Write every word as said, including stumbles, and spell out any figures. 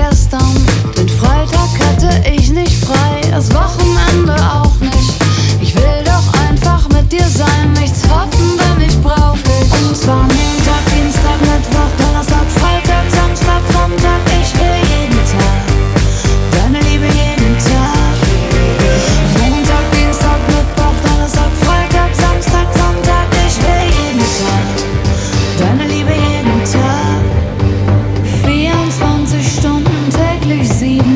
gestern. Den Freitag hatte ich nicht frei, das Wochenende auch nicht. Ich will doch einfach mit dir sein, nichts hoffen, wenn ich brauch dich. Und zwar Montag, Dienstag, Mittwoch, Donnerstag, Freitag, Samstag, Sonntag. Ich will jeden Tag deine Liebe, jeden Tag. Montag, Dienstag, Mittwoch, Donnerstag, Freitag, Samstag, Sonntag. Ich will jeden Tag deine Liebe, jeden Tag. vierundzwanzig Stunden täglich, sieben